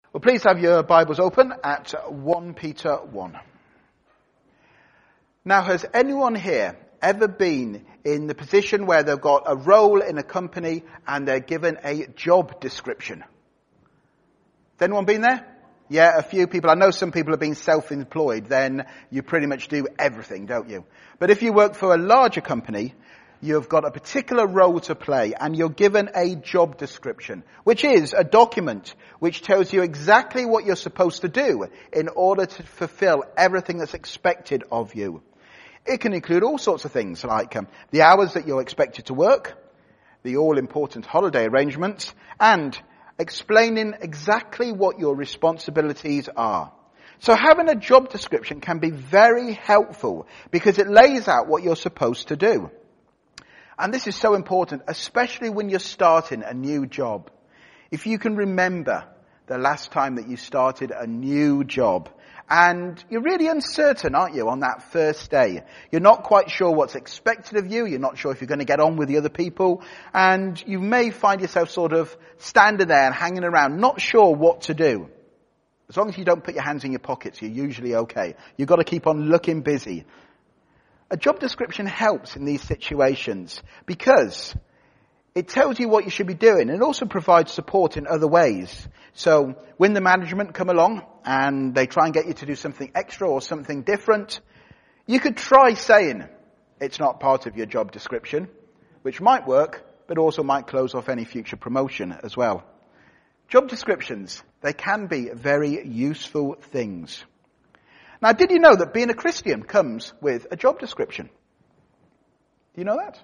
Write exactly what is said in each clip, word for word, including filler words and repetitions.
Well, please have your Bibles open at First Peter one. Now, has anyone here ever been in the position where they've got a role in a company and they're given a job description? Has anyone been there? Yeah, a few people. I know some people have been self-employed. Then you pretty much do everything, don't you? But if you work for a larger company, you've got a particular role to play and you're given a job description, which is a document which tells you exactly what you're supposed to do in order to fulfill everything that's expected of you. It can include all sorts of things like um, the hours that you're expected to work, the all-important holiday arrangements, and explaining exactly what your responsibilities are. So having a job description can be very helpful because it lays out what you're supposed to do. And this is so important, especially when you're starting a new job. If you can remember the last time that you started a new job, and you're really uncertain, aren't you, on that first day? You're not quite sure what's expected of you. You're not sure if you're going to get on with the other people. And you may find yourself sort of standing there and hanging around, not sure what to do. As long as you don't put your hands in your pockets, you're usually okay. You've got to keep on looking busy. A job description helps in these situations because it tells you what you should be doing and it also provides support in other ways. So when the management come along and they try and get you to do something extra or something different, you could try saying it's not part of your job description, which might work, but also might close off any future promotion as well. Job descriptions, they can be very useful things. Now, did you know that being a Christian comes with a job description? Do you know that?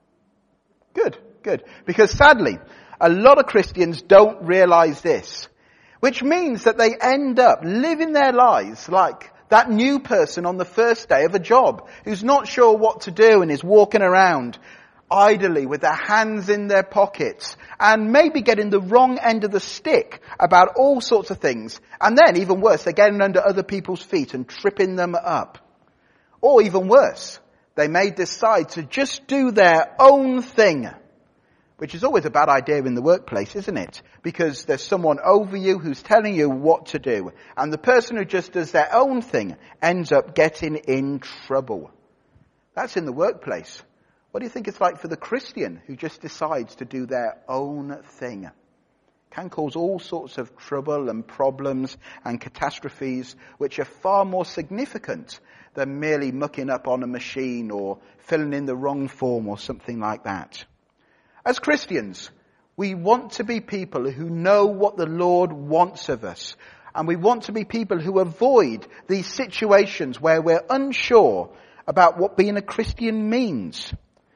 Good, good. Because sadly, a lot of Christians don't realize this, which means that they end up living their lives like that new person on the first day of a job who's not sure what to do and is walking around idly with their hands in their pockets and maybe getting the wrong end of the stick about all sorts of things. And then even worse, they're getting under other people's feet and tripping them up. Or even worse, they may decide to just do their own thing, which is always a bad idea in the workplace, isn't it? Because there's someone over you who's telling you what to do. And the person who just does their own thing ends up getting in trouble. That's in the workplace. What do you think it's like for the Christian who just decides to do their own thing? It can cause all sorts of trouble and problems and catastrophes which are far more significant than merely mucking up on a machine or filling in the wrong form or something like that. As Christians, we want to be people who know what the Lord wants of us. And we want to be people who avoid these situations where we're unsure about what being a Christian means.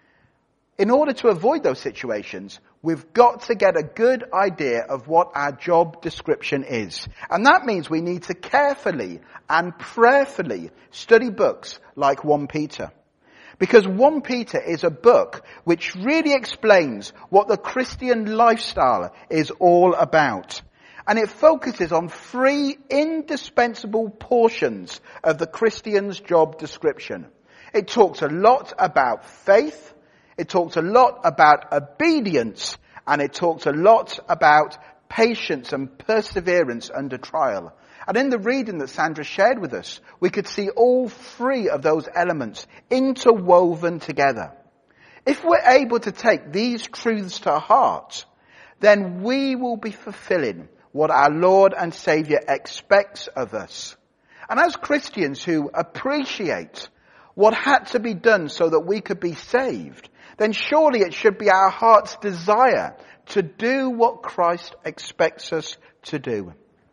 In order to avoid those situations, we've got to get a good idea of what our job description is. And that means we need to carefully and prayerfully study books like First Peter. Because First Peter is a book which really explains what the Christian lifestyle is all about. And it focuses on three indispensable portions of the Christian's job description. It talks a lot about faith. It talks a lot about obedience, and it talks a lot about patience and perseverance under trial. And in the reading that Sandra shared with us, we could see all three of those elements interwoven together. If we're able to take these truths to heart, then we will be fulfilling what our Lord and Saviour expects of us. And as Christians who appreciate what had to be done so that we could be saved, then surely it should be our heart's desire to do what Christ expects us to do.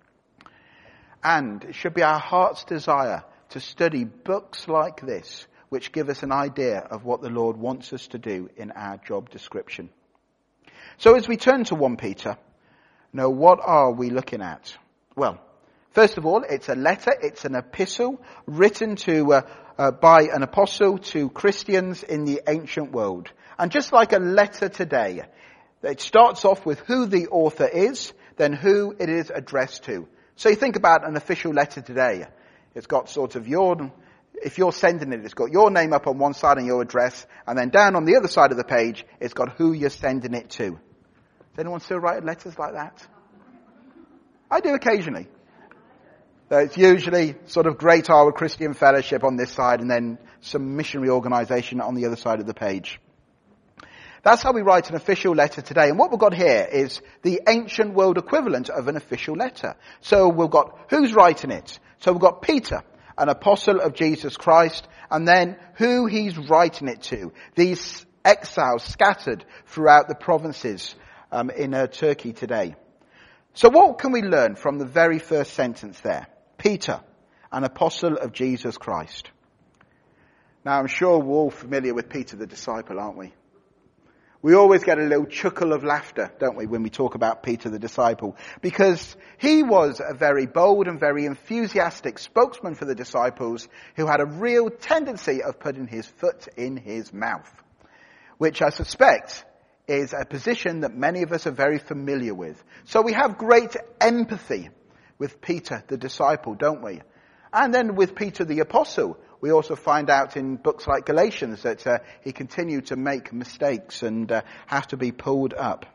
And it should be our heart's desire to study books like this, which give us an idea of what the Lord wants us to do in our job description. So as we turn to First Peter, now what are we looking at? Well, first of all, it's a letter, it's an epistle written to uh, uh, by an apostle to Christians in the ancient world. And just like a letter today, it starts off with who the author is, then who it is addressed to. So you think about an official letter today. It's got sort of your, if you're sending it, it's got your name up on one side and your address, and then down on the other side of the page, it's got who you're sending it to. Does anyone still write letters like that? I do occasionally. So it's usually sort of Great Harwood Christian Fellowship on this side and then some missionary organisation on the other side of the page. That's how we write an official letter today. And what we've got here is the ancient world equivalent of an official letter. So we've got who's writing it. So we've got Peter, an apostle of Jesus Christ, and then who he's writing it to. These exiles scattered throughout the provinces um, in uh, Turkey today. So what can we learn from the very first sentence there? Peter, an apostle of Jesus Christ. Now I'm sure we're all familiar with Peter the disciple, aren't we? We always get a little chuckle of laughter, don't we, when we talk about Peter the disciple, because he was a very bold and very enthusiastic spokesman for the disciples who had a real tendency of putting his foot in his mouth, which I suspect is a position that many of us are very familiar with. So we have great empathy with Peter the disciple, don't we? And then with Peter the apostle, we also find out in books like Galatians that uh, he continued to make mistakes and uh, have to be pulled up.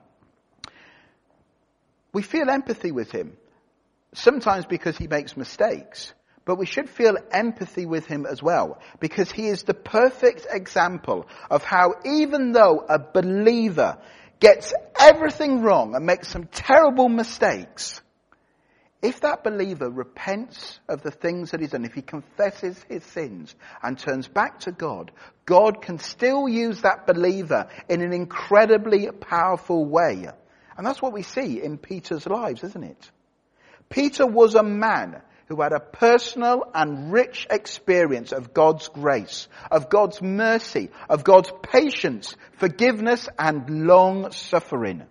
We feel empathy with him, sometimes because he makes mistakes, but we should feel empathy with him as well, because he is the perfect example of how even though a believer gets everything wrong and makes some terrible mistakes, if that believer repents of the things that he's done, if he confesses his sins and turns back to God, God can still use that believer in an incredibly powerful way. And that's what we see in Peter's lives, isn't it? Peter was a man who had a personal and rich experience of God's grace, of God's mercy, of God's patience, forgiveness, and long suffering.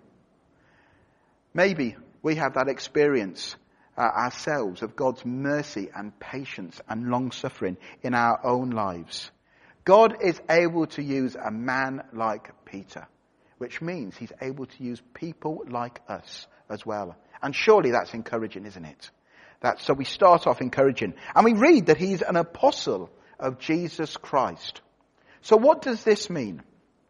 Maybe we have that experience Uh, ourselves of God's mercy and patience and long suffering in our own lives. God is able to use a man like Peter, which means he's able to use people like us as well. And surely that's encouraging, isn't it? That's, so we start off encouraging. And we read that he's an apostle of Jesus Christ. So what does this mean?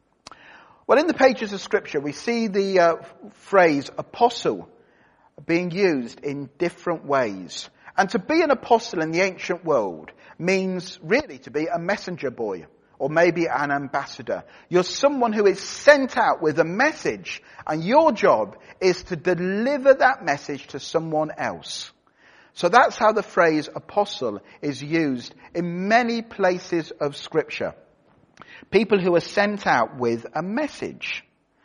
Well, in the pages of Scripture, we see the uh, phrase apostle being used in different ways. And to be an apostle in the ancient world means really to be a messenger boy or maybe an ambassador. You're someone who is sent out with a message, and your job is to deliver that message to someone else. So that's how the phrase apostle is used in many places of Scripture. People who are sent out with a message.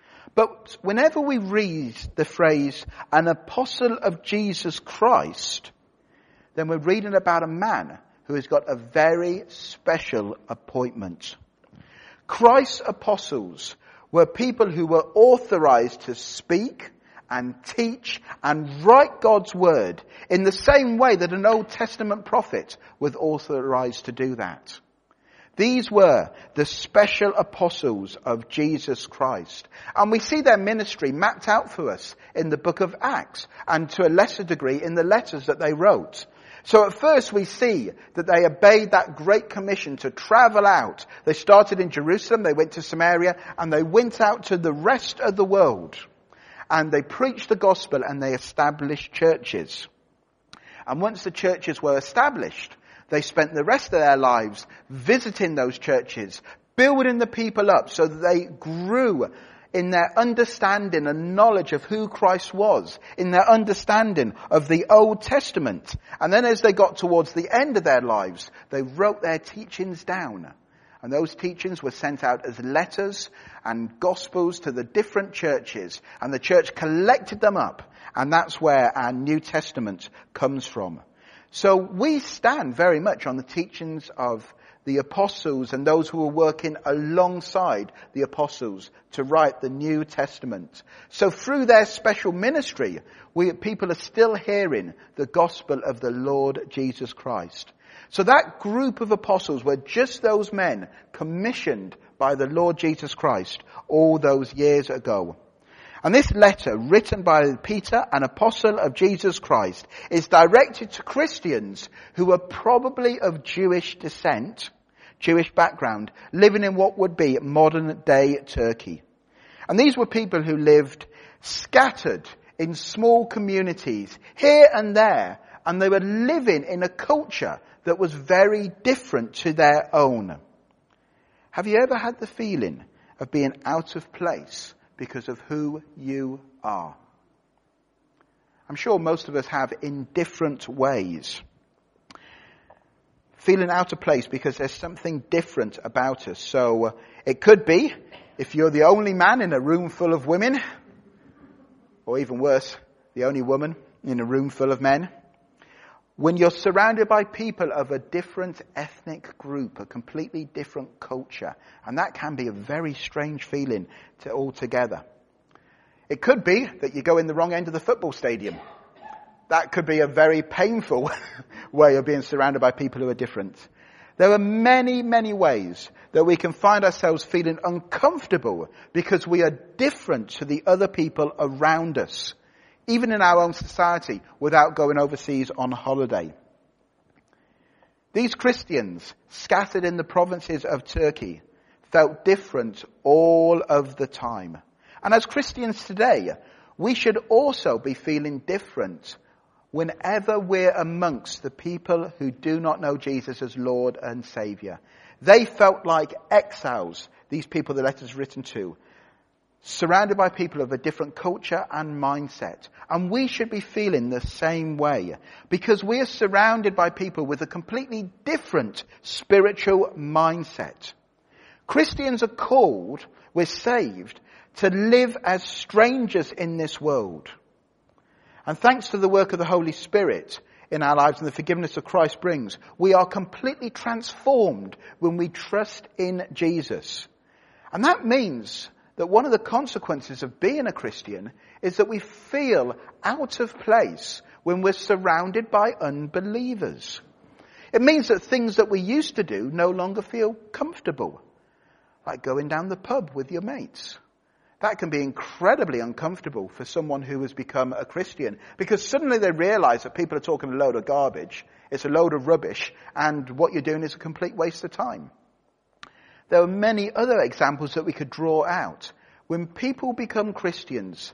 But whenever we read the phrase, an apostle of Jesus Christ, then we're reading about a man who has got a very special appointment. Christ's apostles were people who were authorized to speak and teach and write God's word in the same way that an Old Testament prophet was authorized to do that. These were the special apostles of Jesus Christ. And we see their ministry mapped out for us in the book of Acts, and to a lesser degree in the letters that they wrote. So at first we see that they obeyed that great commission to travel out. They started in Jerusalem, they went to Samaria, and they went out to the rest of the world. And they preached the gospel and they established churches. And once the churches were established, they spent the rest of their lives visiting those churches, building the people up so that they grew in their understanding and knowledge of who Christ was, in their understanding of the Old Testament. And then as they got towards the end of their lives, they wrote their teachings down. And those teachings were sent out as letters and gospels to the different churches. And the church collected them up. And that's where our New Testament comes from. So we stand very much on the teachings of the apostles and those who were working alongside the apostles to write the New Testament. So through their special ministry, we people are still hearing the gospel of the Lord Jesus Christ. So that group of apostles were just those men commissioned by the Lord Jesus Christ all those years ago. And this letter, written by Peter, an apostle of Jesus Christ, is directed to Christians who were probably of Jewish descent, Jewish background, living in what would be modern day Turkey. And these were people who lived scattered in small communities, here and there, and they were living in a culture that was very different to their own. Have you ever had the feeling of being out of place because of who you are? I'm sure most of us have in different ways. Feeling out of place because there's something different about us. So uh, it could be if you're the only man in a room full of women, or even worse, the only woman in a room full of men. When you're surrounded by people of a different ethnic group, a completely different culture, and that can be a very strange feeling to altogether. It could be that you go in the wrong end of the football stadium. That could be a very painful way of being surrounded by people who are different. There are many, many ways that we can find ourselves feeling uncomfortable because we are different to the other people around us, even in our own society, without going overseas on holiday. These Christians, scattered in the provinces of Turkey, felt different all of the time. And as Christians today, we should also be feeling different whenever we're amongst the people who do not know Jesus as Lord and Saviour. They felt like exiles, these people the letter's written to, surrounded by people of a different culture and mindset. And we should be feeling the same way, because we are surrounded by people with a completely different spiritual mindset. Christians are called, we're saved, to live as strangers in this world. And thanks to the work of the Holy Spirit in our lives and the forgiveness of Christ brings, we are completely transformed when we trust in Jesus. And that means that one of the consequences of being a Christian is that we feel out of place when we're surrounded by unbelievers. It means that things that we used to do no longer feel comfortable, like going down the pub with your mates. That can be incredibly uncomfortable for someone who has become a Christian, because suddenly they realize that people are talking a load of garbage, it's a load of rubbish, and what you're doing is a complete waste of time. There are many other examples that we could draw out. When people become Christians,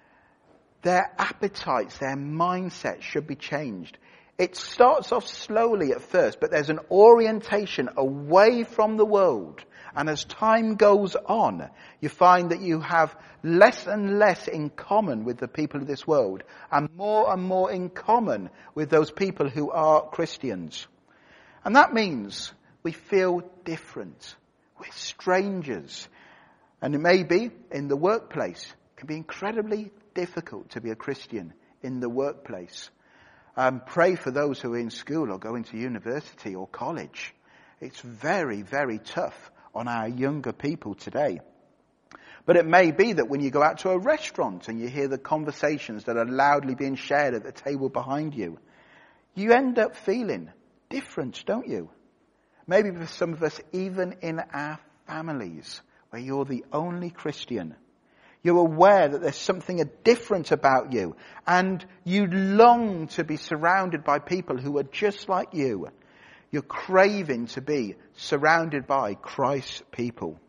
their appetites, their mindset should be changed. It starts off slowly at first, but there's an orientation away from the world. And as time goes on, you find that you have less and less in common with the people of this world, and more and more in common with those people who are Christians. And that means we feel different. We're strangers. And it may be in the workplace. It can be incredibly difficult to be a Christian in the workplace. Um, pray for those who are in school or going to university or college. It's very, very tough on our younger people today. But it may be that when you go out to a restaurant and you hear the conversations that are loudly being shared at the table behind you, you end up feeling different, don't you? Maybe for some of us, even in our families, where you're the only Christian. You're aware that there's something different about you, and you long to be surrounded by people who are just like you. You're craving to be surrounded by Christ's people.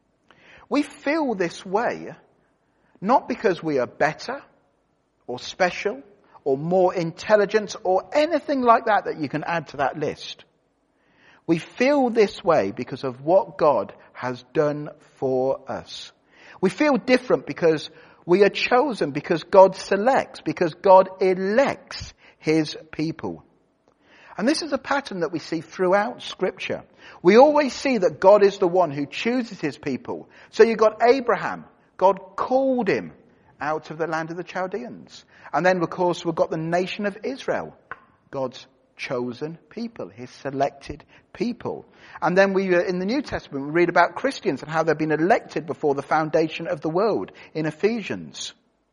We feel this way not because we are better or special or more intelligent or anything like that that you can add to that list. We feel this way because of what God has done for us. We feel different because we are chosen, because God selects, because God elects his people. And this is a pattern that we see throughout Scripture. We always see that God is the one who chooses his people. So you've got Abraham. God called him out of the land of the Chaldeans. And then, of course, we've got the nation of Israel. God's chosen people, his selected people. And then we, in the New Testament, we read about Christians and how they've been elected before the foundation of the world in Ephesians.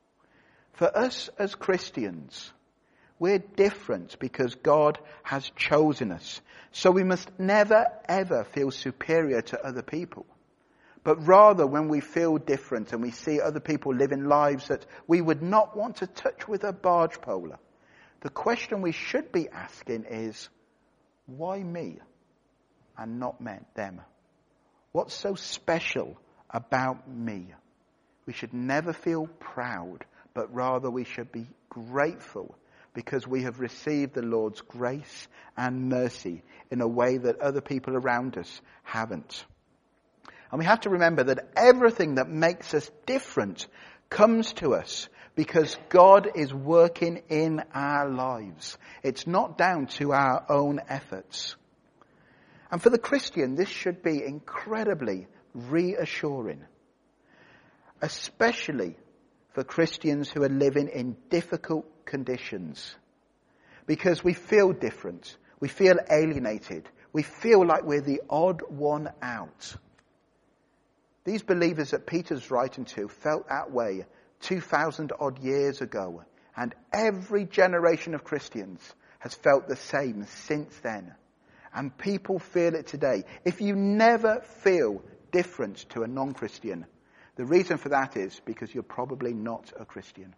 For us as Christians, we're different because God has chosen us. So we must never, ever feel superior to other people. But rather, when we feel different and we see other people living lives that we would not want to touch with a barge pole, the question we should be asking is, why me and not them? What's so special about me? We should never feel proud, but rather we should be grateful because we have received the Lord's grace and mercy in a way that other people around us haven't. And we have to remember that everything that makes us different comes to us because God is working in our lives. It's not down to our own efforts. And for the Christian, this should be incredibly reassuring, especially for Christians who are living in difficult conditions, because we feel different, we feel alienated, we feel like we're the odd one out. These believers that Peter's writing to felt that way two thousand odd years ago, and every generation of Christians has felt the same since then. And people feel it today. If you never feel different to a non-Christian, the reason for that is because you're probably not a Christian.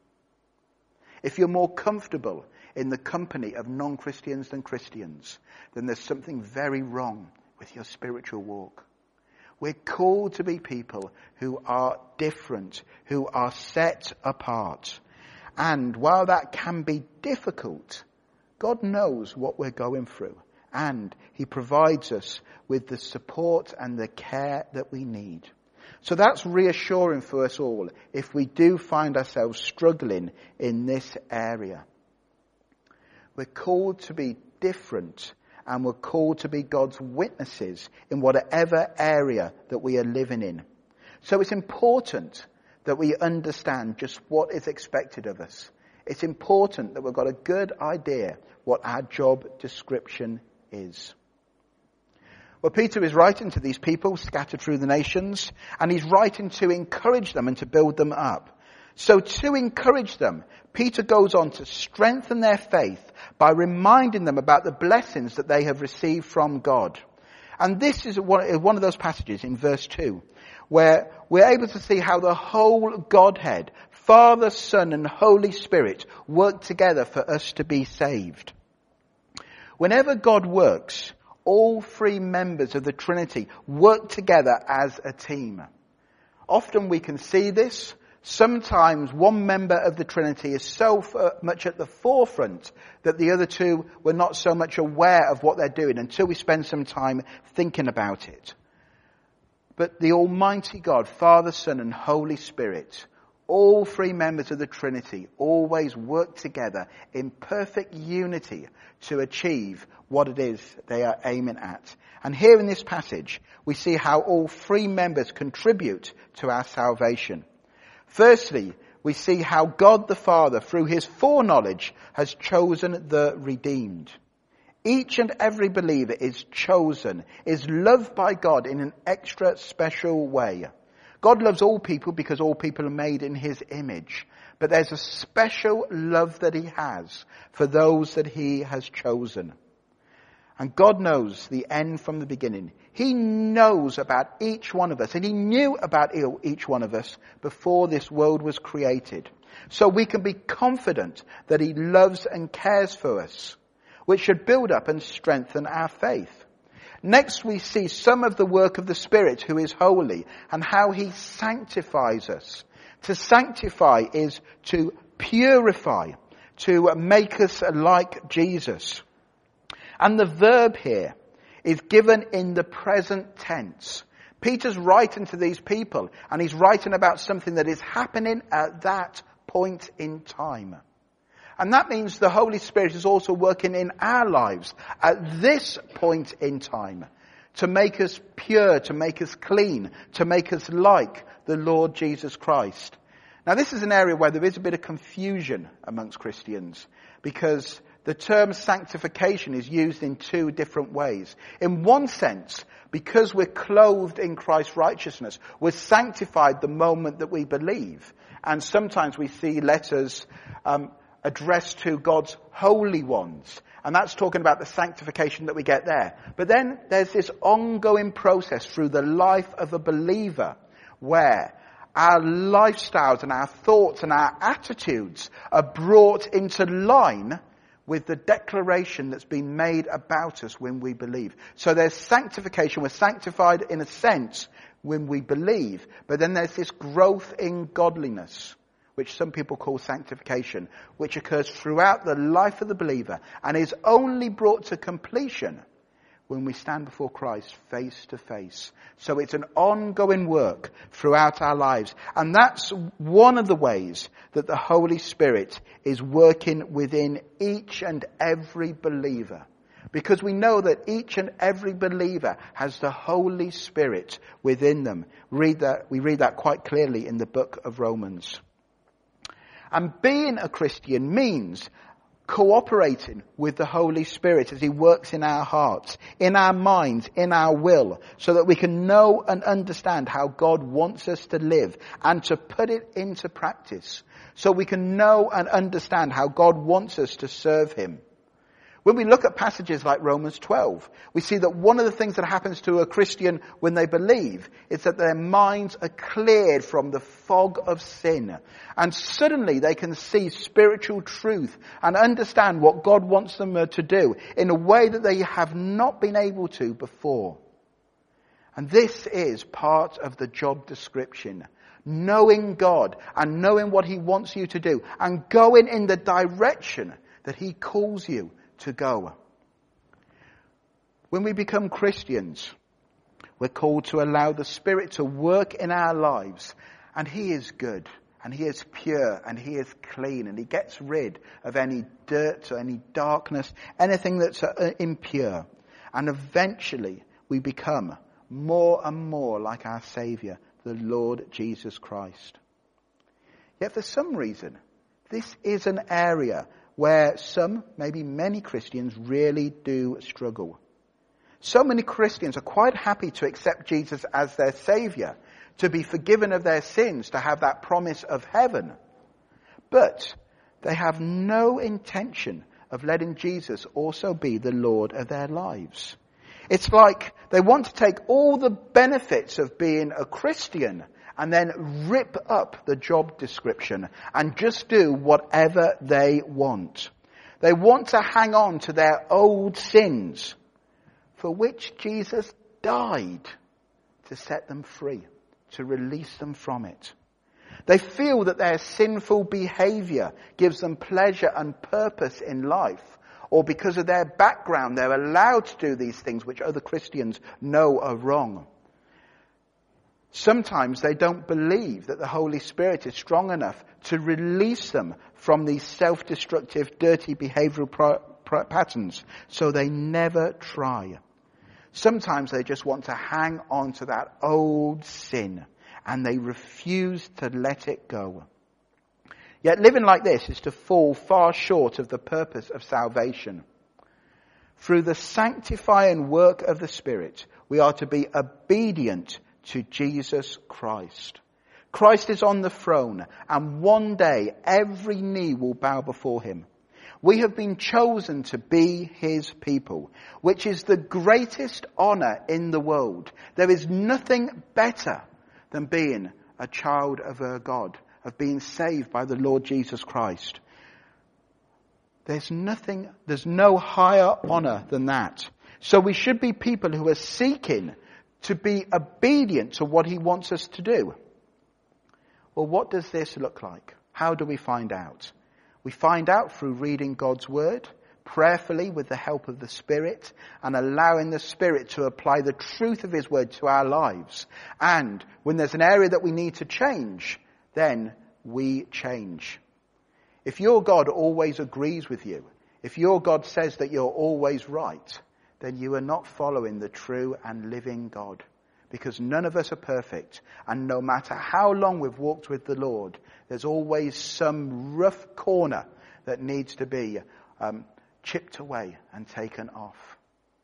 If you're more comfortable in the company of non-Christians than Christians, then there's something very wrong with your spiritual walk. We're called to be people who are different, who are set apart. And while that can be difficult, God knows what we're going through. And he provides us with the support and the care that we need. So that's reassuring for us all if we do find ourselves struggling in this area. We're called to be different, and we're called to be God's witnesses in whatever area that we are living in. So it's important that we understand just what is expected of us. It's important that we've got a good idea what our job description is. Well, Peter is writing to these people scattered through the nations, and he's writing to encourage them and to build them up. So to encourage them, Peter goes on to strengthen their faith by reminding them about the blessings that they have received from God. And this is one of those passages in verse two, where we're able to see how the whole Godhead, Father, Son, and Holy Spirit work together for us to be saved. Whenever God works, all three members of the Trinity work together as a team. Often we can see this. Sometimes one member of the Trinity is so much at the forefront that the other two were not so much aware of what they're doing until we spend some time thinking about it. But the Almighty God, Father, Son, and Holy Spirit, all three members of the Trinity always work together in perfect unity to achieve what it is they are aiming at. And here in this passage, we see how all three members contribute to our salvation. Firstly, we see how God the Father, through his foreknowledge, has chosen the redeemed. Each and every believer is chosen, is loved by God in an extra special way. God loves all people because all people are made in his image. But there's a special love that he has for those that he has chosen. And God knows the end from the beginning. He knows about each one of us, and he knew about each one of us before this world was created. So we can be confident that he loves and cares for us, which should build up and strengthen our faith. Next, we see some of the work of the Spirit who is holy and how he sanctifies us. To sanctify is to purify, to make us like Jesus. And the verb here is given in the present tense. Peter's writing to these people, and he's writing about something that is happening at that point in time. And that means the Holy Spirit is also working in our lives at this point in time to make us pure, to make us clean, to make us like the Lord Jesus Christ. Now, this is an area where there is a bit of confusion amongst Christians, because the term sanctification is used in two different ways. In one sense, because we're clothed in Christ's righteousness, we're sanctified the moment that we believe. And sometimes we see letters um, addressed to God's holy ones. And that's talking about the sanctification that we get there. But then there's this ongoing process through the life of a believer where our lifestyles and our thoughts and our attitudes are brought into line with the declaration that's been made about us when we believe. So there's sanctification. We're sanctified in a sense when we believe. But then there's this growth in godliness which some people call sanctification, which occurs throughout the life of the believer and is only brought to completion when we stand before Christ face to face. So it's an ongoing work throughout our lives. And that's one of the ways that the Holy Spirit is working within each and every believer. Because we know that each and every believer has the Holy Spirit within them. Read that, we read that quite clearly in the book of Romans. And being a Christian means cooperating with the Holy Spirit as he works in our hearts, in our minds, in our will, so that we can know and understand how God wants us to live and to put it into practice. So we can know and understand how God wants us to serve him. When we look at passages like Romans twelve, we see that one of the things that happens to a Christian when they believe is that their minds are cleared from the fog of sin. And suddenly they can see spiritual truth and understand what God wants them to do in a way that they have not been able to before. And this is part of the job description. Knowing God and knowing what he wants you to do and going in the direction that he calls you to go. When we become Christians, we're called to allow the Spirit to work in our lives, and he is good and he is pure and he is clean and he gets rid of any dirt or any darkness, anything that's uh, impure, and eventually we become more and more like our Saviour, the Lord Jesus Christ. Yet for some reason this is an area where some, maybe many Christians really do struggle. So many Christians are quite happy to accept Jesus as their Saviour, to be forgiven of their sins, to have that promise of heaven. But they have no intention of letting Jesus also be the Lord of their lives. It's like they want to take all the benefits of being a Christian and then rip up the job description and just do whatever they want. They want to hang on to their old sins, for which Jesus died to set them free, to release them from it. They feel that their sinful behavior gives them pleasure and purpose in life, or because of their background they're allowed to do these things which other Christians know are wrong. Sometimes they don't believe that the Holy Spirit is strong enough to release them from these self-destructive, dirty behavioral pro- pro- patterns, so they never try. Sometimes they just want to hang on to that old sin, and they refuse to let it go. Yet living like this is to fall far short of the purpose of salvation. Through the sanctifying work of the Spirit, we are to be obedient to Jesus Christ. Christ is on the throne, and one day every knee will bow before him. We have been chosen to be his people, which is the greatest honor in the world. There is nothing better than being a child of our God, of being saved by the Lord Jesus Christ. There's nothing, there's no higher honor than that. So we should be people who are seeking to be obedient to what he wants us to do. Well, what does this look like? How do we find out? We find out through reading God's word, prayerfully with the help of the Spirit, and allowing the Spirit to apply the truth of his word to our lives. And when there's an area that we need to change, then we change. If your God always agrees with you, if your God says that you're always right, then you are not following the true and living God. Because none of us are perfect. And no matter how long we've walked with the Lord, there's always some rough corner that needs to be um, chipped away and taken off.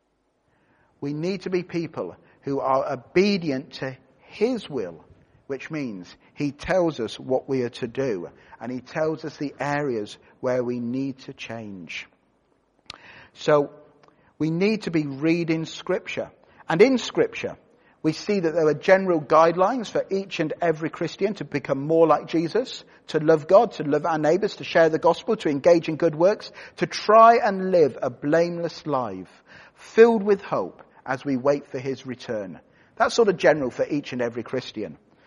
We need to be people who are obedient to his will, which means he tells us what we are to do. And he tells us the areas where we need to change. So we need to be reading Scripture. And in Scripture, we see that there are general guidelines for each and every Christian to become more like Jesus, to love God, to love our neighbours, to share the gospel, to engage in good works, to try and live a blameless life, filled with hope as we wait for his return. That's sort of general for each and every Christian.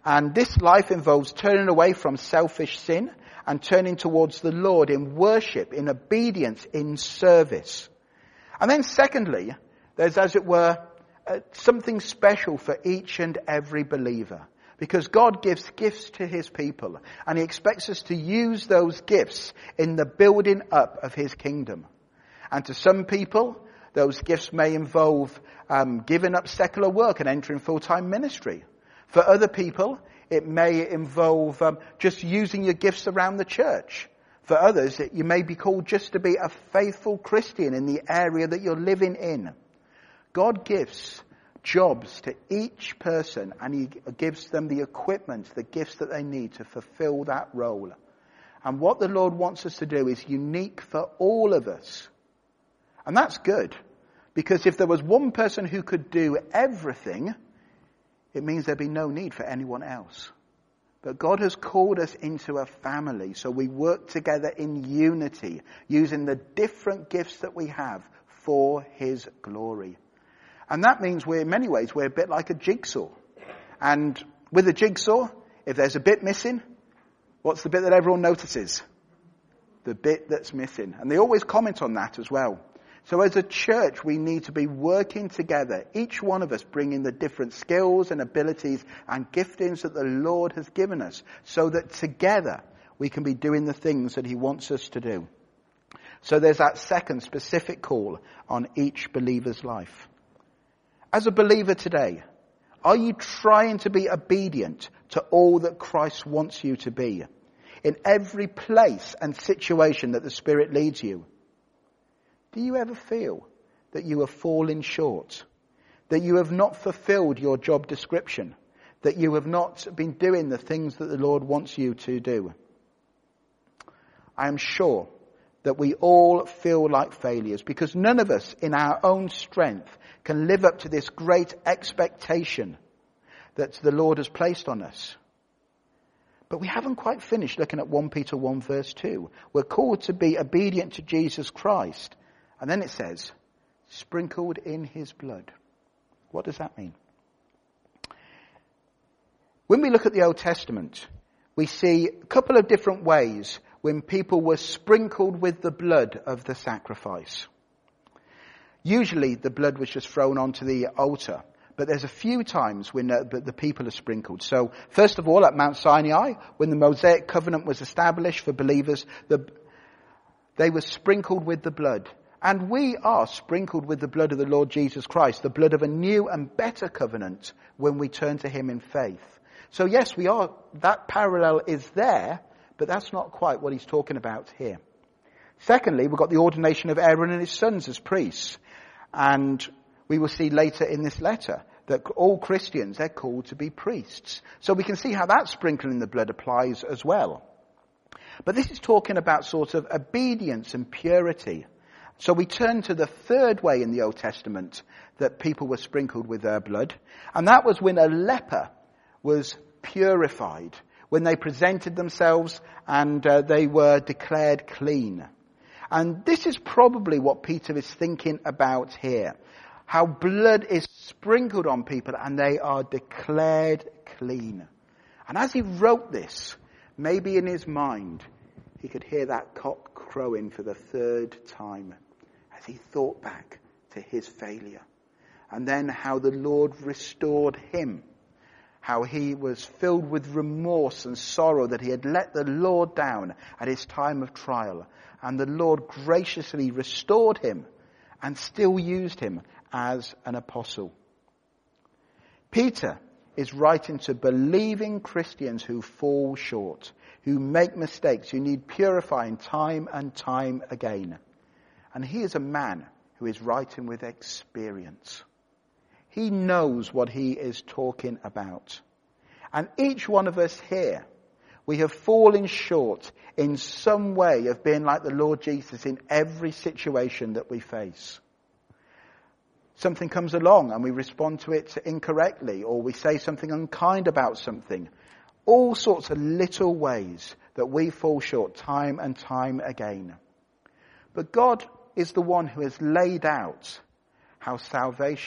And this life involves turning away from selfish sin and turning towards the Lord in worship, in obedience, in service. And then secondly, there's, as it were, uh, something special for each and every believer. Because God gives gifts to his people, and he expects us to use those gifts in the building up of his kingdom. And to some people, those gifts may involve um, giving up secular work and entering full-time ministry. For other people, it may involve um, just using your gifts around the church. For others, it, you may be called just to be a faithful Christian in the area that you're living in. God gives jobs to each person, and he gives them the equipment, the gifts that they need to fulfill that role. And what the Lord wants us to do is unique for all of us. And that's good, because if there was one person who could do everything, it means there'd be no need for anyone else. But God has called us into a family, so we work together in unity, using the different gifts that we have for his glory. And that means we're, in many ways, we're a bit like a jigsaw. And with a jigsaw, if there's a bit missing, what's the bit that everyone notices? The bit that's missing. And they always comment on that as well. So as a church, we need to be working together, each one of us bringing the different skills and abilities and giftings that the Lord has given us, so that together we can be doing the things that he wants us to do. So there's that second specific call on each believer's life. As a believer today, are you trying to be obedient to all that Christ wants you to be in every place and situation that the Spirit leads you? Do you ever feel that you are falling short, that you have not fulfilled your job description, that you have not been doing the things that the Lord wants you to do? I am sure that we all feel like failures, because none of us in our own strength can live up to this great expectation that the Lord has placed on us. But we haven't quite finished looking at First Peter one verse two. We're called to be obedient to Jesus Christ. And then it says, sprinkled in his blood. What does that mean? When we look at the Old Testament, we see a couple of different ways when people were sprinkled with the blood of the sacrifice. Usually the blood was just thrown onto the altar, but there's a few times when the, the people are sprinkled. So first of all, at Mount Sinai, when the Mosaic covenant was established for believers, the, they were sprinkled with the blood. And we are sprinkled with the blood of the Lord Jesus Christ, the blood of a new and better covenant when we turn to him in faith. So yes, we are, that parallel is there, but that's not quite what he's talking about here. Secondly, we've got the ordination of Aaron and his sons as priests. And we will see later in this letter that all Christians, they're called to be priests. So we can see how that sprinkling the blood applies as well. But this is talking about sort of obedience and purity. So we turn to the third way in the Old Testament that people were sprinkled with their blood. And that was when a leper was purified, when they presented themselves and uh, they were declared clean. And this is probably what Peter is thinking about here. How blood is sprinkled on people and they are declared clean. And as he wrote this, maybe in his mind, he could hear that cock crowing for the third time as he thought back to his failure. And then how the Lord restored him. How he was filled with remorse and sorrow that he had let the Lord down at his time of trial. And the Lord graciously restored him and still used him as an apostle. Peter is writing to believing Christians who fall short, who make mistakes, who need purifying time and time again. And he is a man who is writing with experience. He knows what he is talking about. And each one of us here, we have fallen short in some way of being like the Lord Jesus in every situation that we face. Something comes along and we respond to it incorrectly, or we say something unkind about something. All sorts of little ways that we fall short time and time again. But God is the one who has laid out how salvation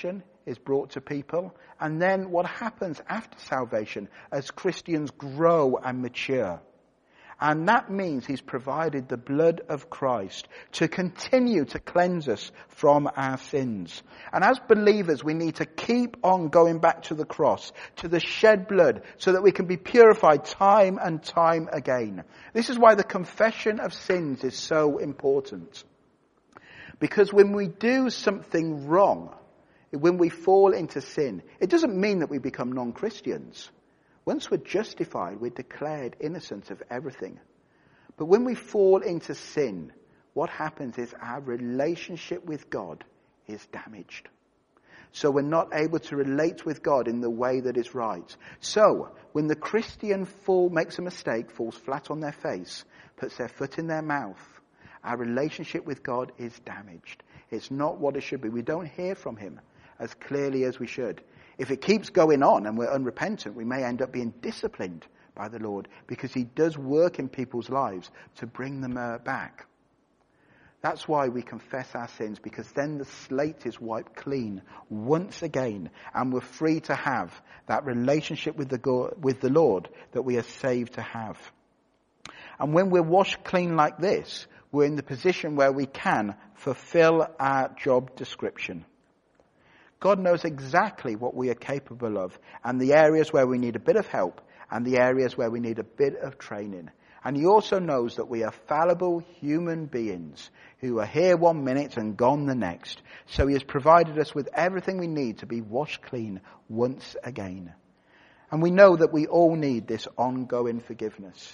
is brought to people. And then what happens after salvation as Christians grow and mature. And that means he's provided the blood of Christ to continue to cleanse us from our sins. And as believers, we need to keep on going back to the cross, to the shed blood, so that we can be purified time and time again. This is why the confession of sins is so important. Because when we do something wrong, when we fall into sin, it doesn't mean that we become non-Christians. Once we're justified, we're declared innocent of everything. But when we fall into sin, what happens is our relationship with God is damaged. So we're not able to relate with God in the way that is right. So when the Christian fall, makes a mistake, falls flat on their face, puts their foot in their mouth, our relationship with God is damaged. It's not what it should be. We don't hear from him as clearly as we should. If it keeps going on and we're unrepentant, we may end up being disciplined by the Lord, because he does work in people's lives to bring them uh, back. That's why we confess our sins, because then the slate is wiped clean once again, and we're free to have that relationship with the God, with the Lord that we are saved to have. And when we're washed clean like this, we're in the position where we can fulfill our job description. God knows exactly what we are capable of, and the areas where we need a bit of help, and the areas where we need a bit of training. And he also knows that we are fallible human beings who are here one minute and gone the next. So he has provided us with everything we need to be washed clean once again. And we know that we all need this ongoing forgiveness.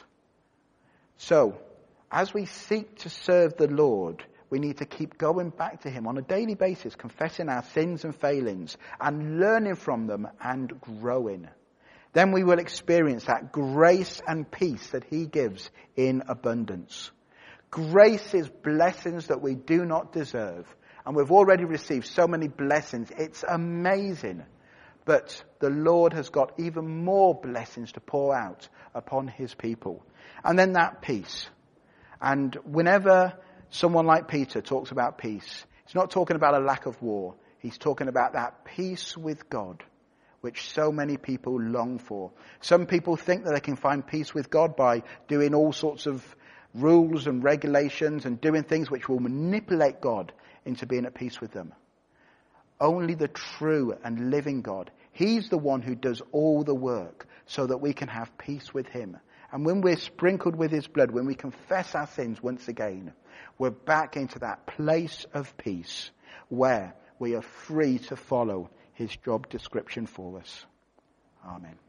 So, as we seek to serve the Lord, we need to keep going back to him on a daily basis, confessing our sins and failings and learning from them and growing. Then we will experience that grace and peace that he gives in abundance. Grace is blessings that we do not deserve. And we've already received so many blessings. It's amazing. But the Lord has got even more blessings to pour out upon his people. And then that peace. And whenever someone like Peter talks about peace, he's not talking about a lack of war. He's talking about that peace with God, which so many people long for. Some people think that they can find peace with God by doing all sorts of rules and regulations and doing things which will manipulate God into being at peace with them. Only the true and living God, he's the one who does all the work so that we can have peace with him. And when we're sprinkled with his blood, when we confess our sins once again, we're back into that place of peace where we are free to follow his job description for us. Amen.